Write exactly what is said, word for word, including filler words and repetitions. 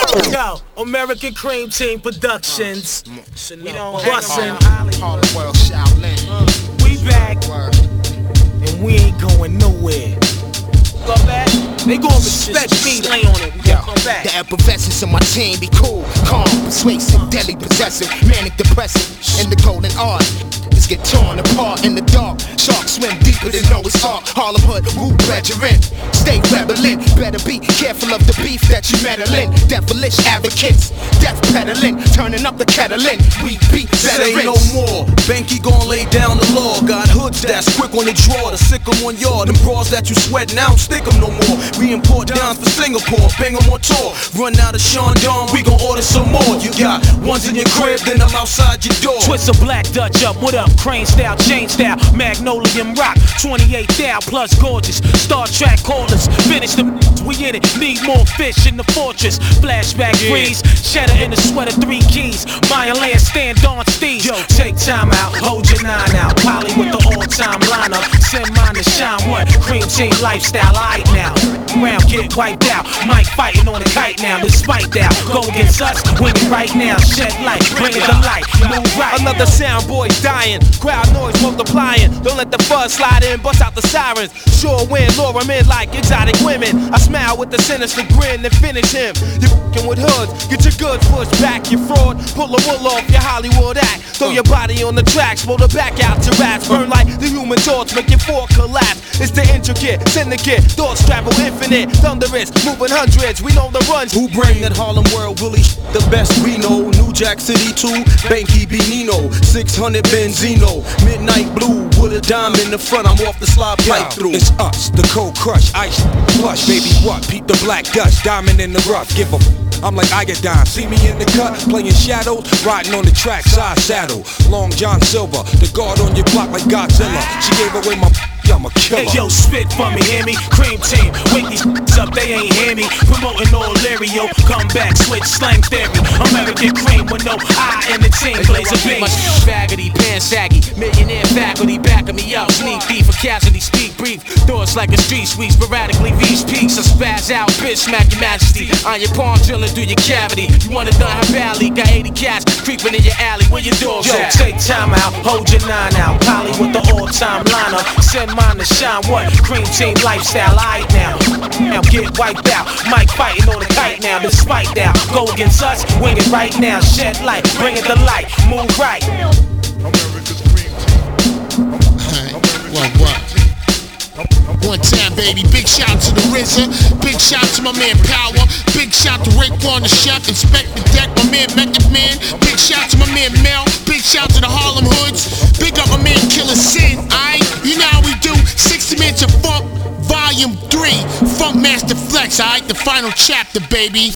Yo, American Cream Team Productions. We don't bussin'. Harlem World, Shaolin. We back, and we ain't going nowhere. Go back. They gon' respect me. Lay on it. We gon' come back. The effervescence of my team be cool, calm, persuasive, deadly, possessive, manic, depressive, and the golden art. Just get torn apart in the dark. Sharks swim deeper than Noah's Ark. Harlem Hood, Wu brethren. Stay rebelling. Better be careful of the beef that you meddling. Devilish advocates, death peddling, turning up the kettle in. We beat Say veterans. no more. Banky gon' lay down the law. Got hoods that's quick on the draw to sick 'em on yard. Them bras that you sweatin' out, stick 'em no more. We import dimes for Singapore, bang 'em on tour. Run out of Sean Don, we gon' order some more. You got ones in your crib, then I'm outside your door. Twist a black Dutch up, what up? Crane style, chain style, Magnolian rock, twenty-eight thou plus gorgeous. Star Trek callers, finish the we in it. Need more fish in the fortress. Flashback freeze, cheddar in the sweater, three keys. Mayan land, stand on steez. Yo, take time out, hold your nine out. Polly with the all-time lineup. Send mine to shine. What? Cream Team lifestyle, alright now. Round get wiped out. Mike fighting on a kite now. Despite that, go against us, win it right now. Shed light, bring it to light. Move right. Another sound boy's dying, crowd noise multiplying. Don't let the fuzz slide in, bust out the sirens. Sure win, lure 'em in like exotic women. I smile with a sinister grin and finish him. You fing with hoods, get your goods pushed back, you fraud. Pull the wool off your Hollywood act. Throw your body on the tracks, blow the back out to rats. Burn like the human torch, make your fork collapse. It's the intricate, syndicate, thoughts travel infinite. Thunderous, moving hundreds, we know the runs. Who bring that Harlem World Willie the best we know? New Jack City two, Banky B Nino, six hundred Benzino, Midnight Blue with a dime in the front. I'm off the slide pipe through. It's us, the cold crush, ice plush, baby what? Peep the black dust, diamond in the rough. Give a f- I'm like I get down. See me in the cut, playing shadows, riding on the track, side saddle. Long John Silver, the guard on your block like Godzilla. She gave away my. I'm a killer. Hey yo, spit for me, hear me? Cream Team, wake these up, they ain't hear me. Promoting all Lyrio, come back, switch slang theory. American Cream with no I in the team, blaze a beat. Faggoty, pan saggy, millionaire faculty backing me up. Sneak thief for casualty, speak brief. Thoughts like a street sweep, sporadically reach peaks. I spaz out, bitch, smack your majesty. On your palm, drilling through your cavity. You wanna done her valley, got eighty cats creeping in your alley. Where your dogs Yo, at? take time out, hold your nine out. Polly with the all-time lineup. Send mine to shine. What? Cream Team lifestyle, alright now. Now get wiped out. Mike fighting on the kite now. Despite that, go against us, wing it right now. Shed light, bring it to light. Move right. America's Cream Team. What, what? One time, baby. Big shout to the R Z A. Big shout to my man Power. Big shout to Raekwon the Chef. Inspect the deck, my man Method Man. Big shout to my man Mel. Big shout to the Harlem Hoods. Big up my man Killer Sin. Aight, you know how we do. sixty minutes of funk, volume three. Funk Master Flex. Aight, the final chapter, baby.